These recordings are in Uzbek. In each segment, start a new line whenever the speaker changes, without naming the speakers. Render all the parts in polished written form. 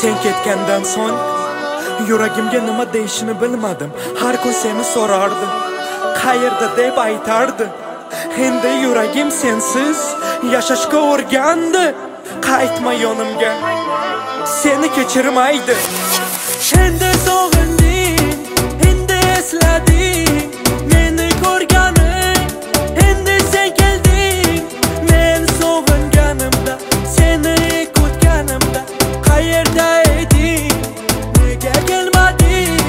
Sen ketgandan so'ng yuragimga nima deyishini bilmadim. Har kun seni so'rardim, qayerda deb aytardi. Endi yuragim sensiz yashashga o'rgandi. Qaytma yonimga, seni kechirmaydi. Endi sog'inding, endi eslading meni ko'rganing. Endi sen kelding, men sog'inganimda, seni kutganimda. Qayerda eding, nega kelmading?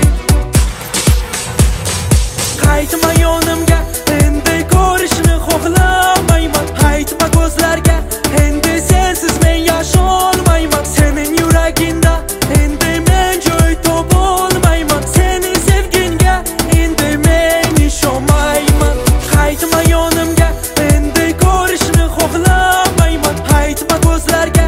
Qaytma yonimga, endi ko'rishni xohlamayman. Aytma ko'zlarga, endi sensiz men yasholmayman. Sening yuragingda endi men joy topolmayman. Sening sevgingga endi men ishonmayman. Qaytma yonimga, endi ko'rishni xohlamayman. Aytma ko'zlarga,